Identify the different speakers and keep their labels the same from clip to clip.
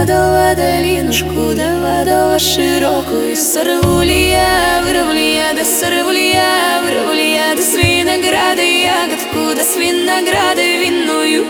Speaker 1: водова долинушку, да водова широкую. Сорву ли я, вырву ли я, да сорву ли я, вырву ли я, да с винограда ягодку, да с винограда винную.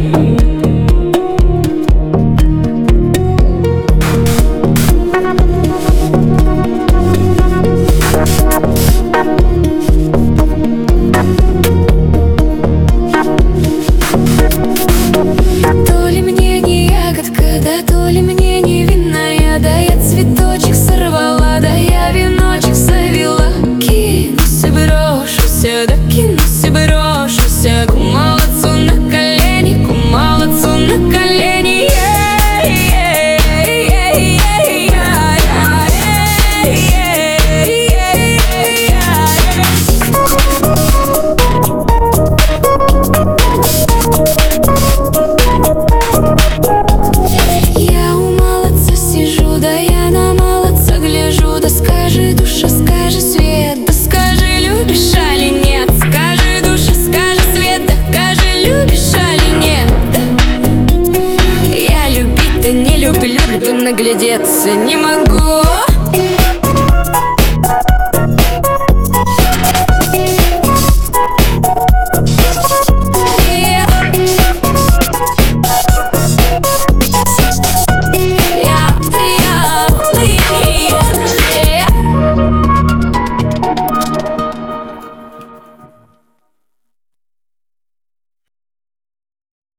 Speaker 1: То ли мне не ягодка, да то ли мне не винная, да я цветочек сорвала, да я веночек завела. Кинусь и брошуся, да кинусь и брошуся к молодцу на колени, к молодцу на колени. Я у молодца сижу, да я на молодца гляжу. Да скажи, душа, скажи, свет, да скажи, любишь али нет. Скажи, душа, скажи, свет, да скажи, любишь али нет. Я любить-то не люблю, да наглядеться не могу.